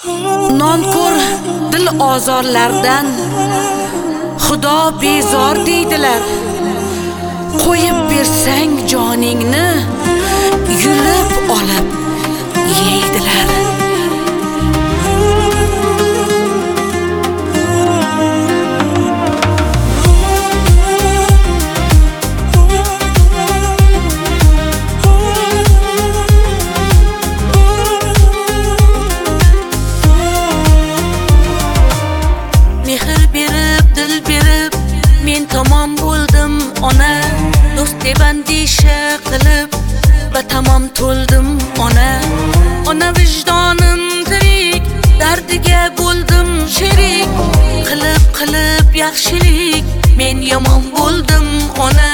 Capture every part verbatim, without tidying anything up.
Nonko'r dil ozorlardan Xudo bezor deydilar. Qo'yib bersang joningni yulib olib yeydilar. Mehr berib, dil berib, men tamom bo'ldim ona. Do'st deb andisha qilib, batamom to'ldim ona. Ona vijdonim tirik, dardiga bo'ldim sherik. Qilib qilib yaxshilik, men yomon bo'ldim ona.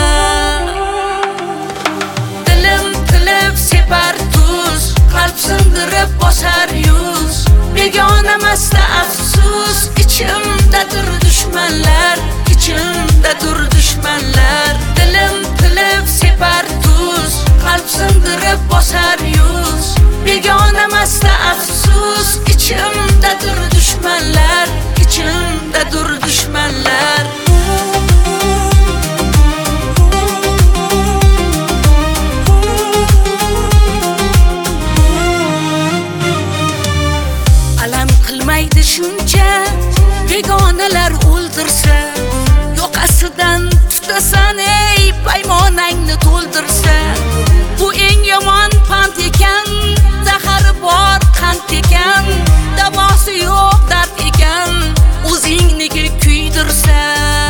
Dilim tilib separ tuz, qalb sindirib bosar yuz. Begonamasda afsus, ichimdadir dushmanlar, ichimdadir dushmanlar. Dilim tilib separ tuz, qalb sindirib bosar yuz. Begonamasda afsus, ichimdadir dushmanlar, ichimdadir dushmanlar. Alam qilmaydi shuncha begonalar o'ldirsa, yoqasidan tutasan ey paymonangni to'ldirsa. Bu eng yomon pand ekan, zahari bor qand ekan, davosi yo'q dard ekan, o'zingniki kuydirsa.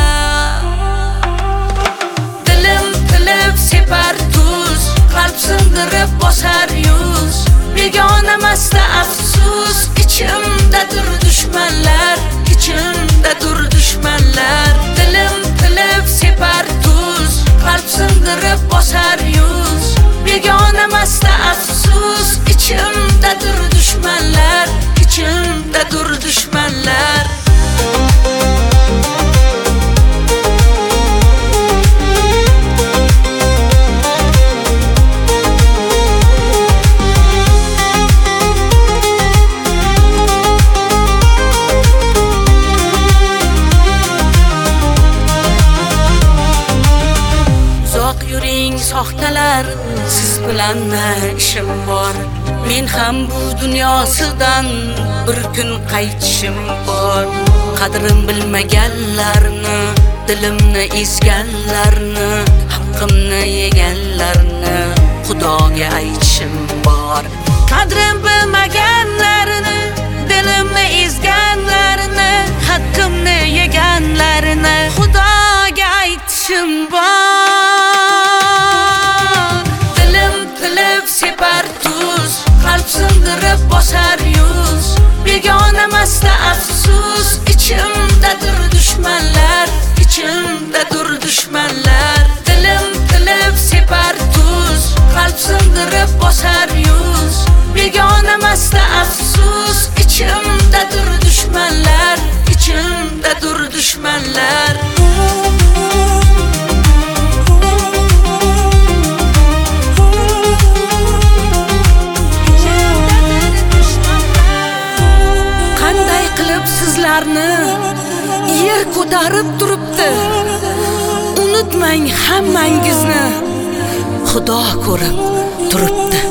Dilim tilib separ tuz, qalb sindirib bosar yuz. Begonamasda afsus, ichimdadir dushmanlar, ichimdadir dushmanlar. Dilim tilib separ tuz, qalb sindirib bosar yuz. Begonamasda afsus, ichimdadir dushmanlar, ichimdadir dushmanlar. Soxtalar, siz bilan ishim bor. Men ham bu dunyosidan bir kun qaytishim bor. Qadrim bilmaganlarni, dilimni ezganlarni, haqqimni yeganlarni Xudoga aytishim bor. Qadrim bilmaganlarni, dilimni ezganlarni, haqqimni yeganlarni Xudoga aytishim bor. Separ tuz, qalb sindirib bosar yuz. Begonamasda afsus, ichimdadir dushmanlar, ichimdadir dushmanlar. Dilim tilib separ tuz, qalb sindirib bosar yuz. Begonamasda afsus, ichimdadir dushmanlar, ichimdadir dushmanlar. Yer ko'tarib turibdi. Unutmang hammangizni, Xudo ko'rib turibdi.